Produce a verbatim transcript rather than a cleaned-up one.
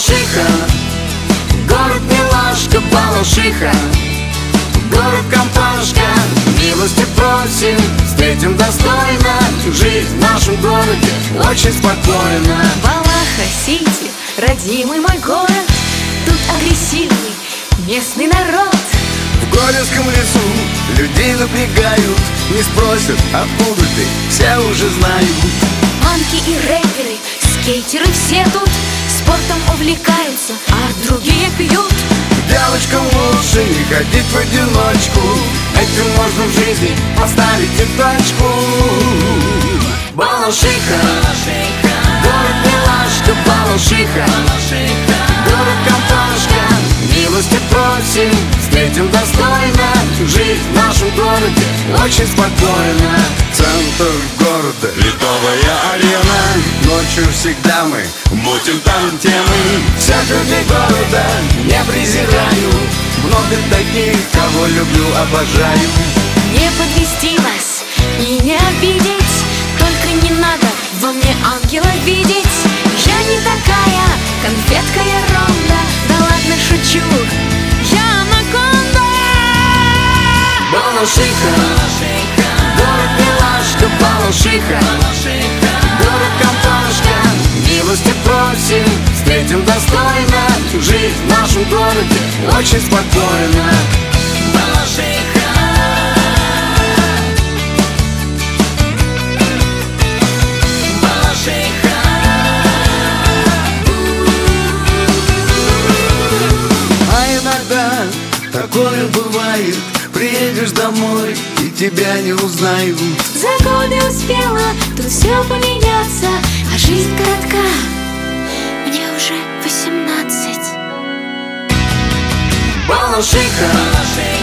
Балашиха, город милашка, Балашиха, город компашка. Милости просим, встретим достойно. Жизнь в нашем городе очень спокойна. Балаха-Сити, родимый мой город. Тут агрессивный местный народ. В Горинском лесу людей напрягают, не спросят, откуда ты, все уже знают. Панки и рэперы, скейтеры все тут спортом увлекаются, а другие пьют. Девочкам лучше не ходить в одиночку, этим можно в жизни поставить и точку. Балашиха, город милашка, Балашиха, город компашка. Милости просим, встретим достойно. Жизнь в нашем городе очень спокойна. Центр города, Ледовая арена. Ночью всегда мы мутим там темы. Всех людей города не презираю. Много таких, кого люблю, обожаю. Не подвести вас и не обидеть, только не надо во мне ангела видеть. Я не такая конфетка ерунда, да ладно, шучу, я анаконда. Балашиха, город милашка, Балашиха, город компашка. Милости просим, встретим достойно. Жизнь в нашем городе очень спокойна. Балашиха, Балашиха. А иногда такое бывает, приедешь домой и тебя не узнают. За годы успела тут все поменяться, а жизнь коротка, мне уже восемнадцать. Балашиха,